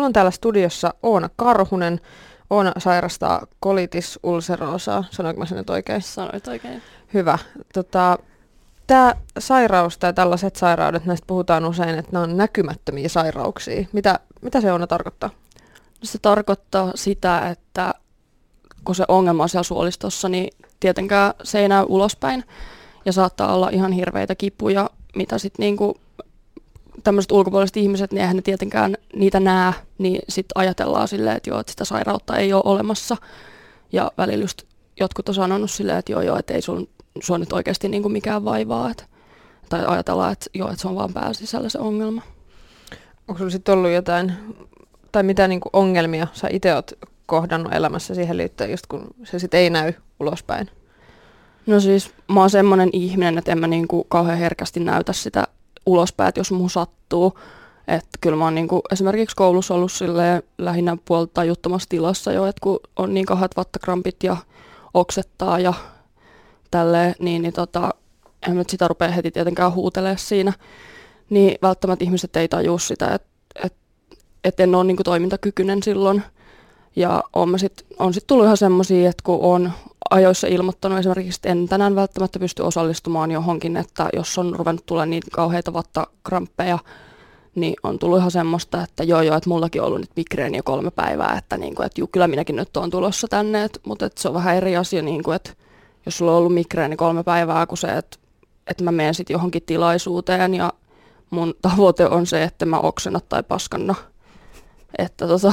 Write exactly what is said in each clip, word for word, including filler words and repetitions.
Mulla on täällä studiossa Oona Karhunen. Oona sairastaa colitis ulcerosaa. Sanoinko mä sen nyt oikein? Sanoit oikein. Hyvä. Tota, Tämä sairaus tai tällaiset sairaudet, näistä puhutaan usein, että nämä on näkymättömiä sairauksia. Mitä, mitä se Oona tarkoittaa? No se tarkoittaa sitä, että kun se ongelma on siellä suolistossa, niin tietenkään se ei näy ulospäin. Ja saattaa olla ihan hirveitä kipuja, mitä sitten niinku tämmöiset ulkopuoliset ihmiset, niin eihän ne tietenkään niitä näe, niin sitten ajatellaan silleen, että joo, että sitä sairautta ei ole olemassa. Ja välillä just jotkut on sanonut silleen, että joo, joo, että ei sun, sua nyt oikeasti niinku mikään vaivaa. Et, tai ajatellaan, että joo, että se on vaan pään sisällä se ongelma. Onko sulla sitten ollut jotain, tai mitä niinku ongelmia sä itse oot kohdannut elämässä siihen liittyen, just kun se sitten ei näy ulospäin? No siis mä oon semmoinen ihminen, että en mä niinku kauhean herkästi näytä sitä ulospäin, että jos muu sattuu. Että kyllä mä oon niinku esimerkiksi koulussa ollut silleen lähinnä puolta tajuttomassa tilassa jo, että kun on niin kahdet vattakrampit ja oksettaa ja tälleen, niin, niin tota, en mä nyt sitä rupea heti tietenkään huutelemaan siinä. Niin välttämättä ihmiset ei tajua sitä, että et, et en ole niinku toimintakykyinen silloin. Ja on, mä sit, on sit tullut ihan semmosia, että kun on ajoissa ilmoittanut esimerkiksi, että en tänään välttämättä pysty osallistumaan johonkin, että jos on ruvennut tulemaan niitä kauheita vattakramppeja, niin on tullut ihan semmoista, että joo joo, että mullakin on ollut nyt migreeni jo kolme päivää, että, niin kuin, että juu, kyllä minäkin nyt on tulossa tänne, että, mutta että se on vähän eri asia, niin kuin, että jos sulla on ollut migreeni kolme päivää kuin se, että, että mä menen sitten johonkin tilaisuuteen ja mun tavoite on se, että mä oksenna tai paskanna, että tota...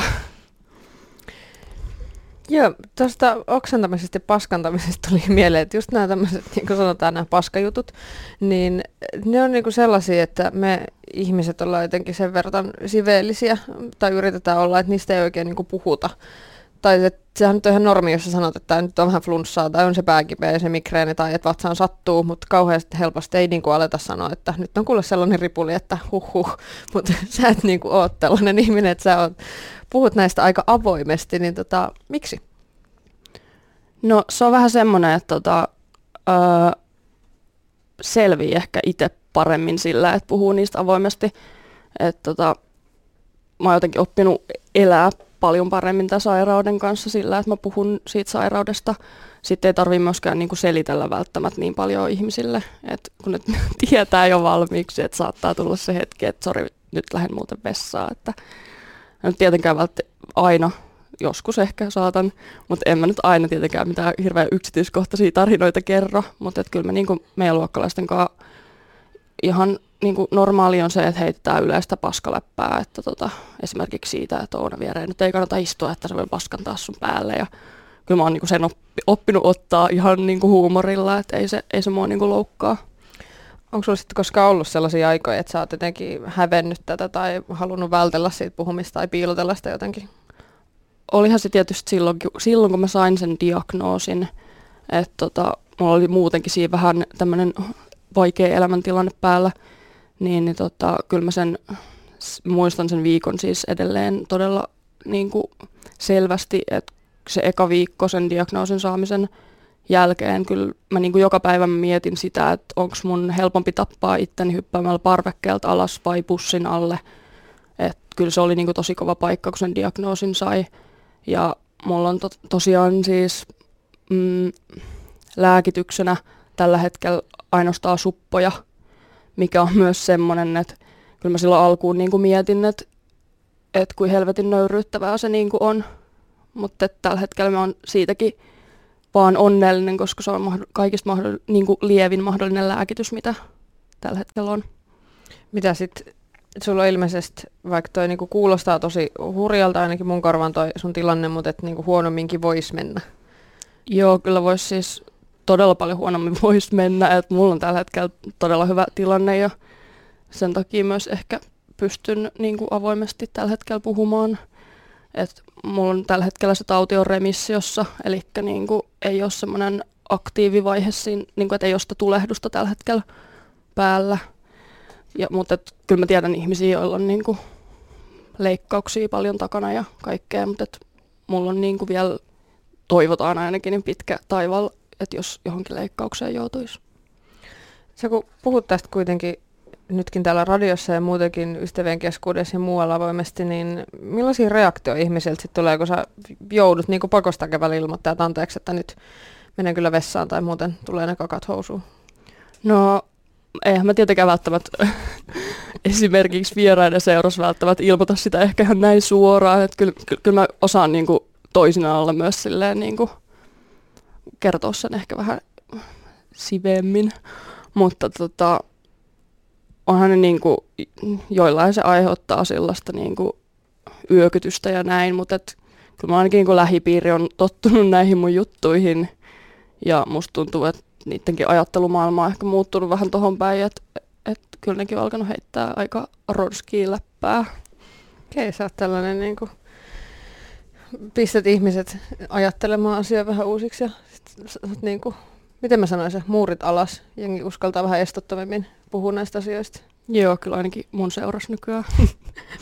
Joo, tuosta oksentamisesta ja paskantamisesta tuli mieleen, että just nämä tämmöiset, niin kuin sanotaan, nämä paskajutut, niin ne on niin kuin sellaisia, että me ihmiset ollaan jotenkin sen verran siveellisiä, tai yritetään olla, että niistä ei oikein niin kuin puhuta. Tai että sehän nyt on ihan normi, jos sä sanot, että nyt on vähän flunssaa, tai on se pääkipeä ja se migreeni, tai että vatsaan sattuu, mutta kauheasti helposti ei niin kuin aleta sanoa, että nyt on kuule sellainen ripuli, että huh huh, mutta sä et niin kuin ole tällainen ihminen, että sä oot, puhut näistä aika avoimesti, niin tota, miksi? No se on vähän semmoinen, että tota, öö, selvii ehkä itse paremmin sillä, että puhuu niistä avoimesti. Että tota, mä oon jotenkin oppinut elää paljon paremmin tämän sairauden kanssa sillä, että mä puhun siitä sairaudesta. Sitten ei tarvitse myöskään niinku selitellä välttämättä niin paljon ihmisille, että kun nyt tietää jo valmiiksi, että saattaa tulla se hetki, että sori, nyt lähden muuten vessaan. Että en tietenkään välttämättä aina, joskus ehkä saatan, mutta en mä nyt aina tietenkään mitään hirveän yksityiskohtaisia tarinoita kerro, mutta et kyllä me niinku meidän luokkalaisten kanssa ihan niinku normaali on se, että heitetään yleistä paskaläppää, että tota, esimerkiksi siitä, että Oona viereen nyt ei kannata istua, että se voi paskantaa sun päälle ja kyllä mä oon niinku sen oppi, oppinut ottaa ihan niinku huumorilla, että ei se, ei se mua niinku loukkaa. Onko sinulla sitten koskaan ollut sellaisia aikoja, että sä oot jotenkin hävennyt tätä tai halunnut vältellä siitä puhumista tai piilotella sitä jotenkin? Olihan se tietysti silloin, silloin kun mä sain sen diagnoosin, että tota, mulla oli muutenkin siinä vähän tämmöinen vaikea elämäntilanne päällä, niin, niin tota, kyllä mä sen, muistan sen viikon siis edelleen todella niin kuin selvästi, että se eka viikko sen diagnoosin saamisen jälkeen kyllä mä niin kuin joka päivä mietin sitä, että onko mun helpompi tappaa itteni hyppäämällä parvekkeelta alas vai bussin alle. Että kyllä se oli niin kuin tosi kova paikka, kun sen diagnoosin sai. Ja mulla on to- tosiaan siis mm, lääkityksenä tällä hetkellä ainoastaan suppoja, mikä on myös semmoinen, että kyllä mä silloin alkuun niin kuin mietin, että, että kuin helvetin nöyryyttävää se niin kuin on. Mutta tällä hetkellä mä oon siitäkin vaan onnellinen, koska se on mahdoll- kaikista mahdoll- niin kuin lievin mahdollinen lääkitys, mitä tällä hetkellä on. Mitä sitten, sulla on ilmeisesti, vaikka toi niinku kuulostaa tosi hurjalta ainakin mun korvaan toi sun tilanne, mutta et niinku huonomminkin voisi mennä. Joo, kyllä voisi siis todella paljon huonommin voisi mennä, että mulla on tällä hetkellä todella hyvä tilanne ja sen takia myös ehkä pystyn niin kuin avoimesti tällä hetkellä puhumaan. Että mulla on tällä hetkellä se tauti on remissiossa, eli niin kuin ei ole semmoinen aktiivivaihe siinä, niin kuin, että ei ole sitä tulehdusta tällä hetkellä päällä. Ja, mutta et, kyllä mä tiedän ihmisiä, joilla on niin kuin leikkauksia paljon takana ja kaikkea, mutta et, mulla on niin kuin vielä, toivotaan ainakin, niin pitkä taival, että jos johonkin leikkaukseen joutuisi. Sä kun puhut tästä kuitenkin nytkin täällä radiossa ja muutenkin ystävien keskuudessa ja muualla avoimesti, niin millaisia reaktioita ihmisiltä sitten tulee, kun sä joudut niin kuin pakosta keväällä ilmoittaa, että anteeksi, että nyt menen kyllä vessaan tai muuten tulee ne kakat housuun? No, eihän mä tietenkään välttämättä esimerkiksi vieraiden seurassa välttämättä ilmoita sitä ehkä ihan näin suoraan, että kyllä, kyllä, kyllä mä osaan niin kuin toisinaan olla myös silleen niin kuin kertoa sen ehkä vähän sivemmin, mutta tota, onhan ne niin kuin, joillain se aiheuttaa sellaista niin kuin yökytystä ja näin, mutta et, kyllä mä ainakin niin kuin lähipiiri on tottunut näihin mun juttuihin ja musta tuntuu, että niidenkin ajattelumaailma on ehkä muuttunut vähän tohon päin, että et, kyllä nekin on alkanut heittää aika ronskia läppää. Okei, sä oot tällainen niin kuin, pistät ihmiset ajattelemaan asiaa vähän uusiksi ja sit, sä oot niin kuin, miten mä sanoisin, muurit alas, jengi uskaltaa vähän estottomimmin puhua näistä asioista. Joo, kyllä ainakin mun seurassa nykyään.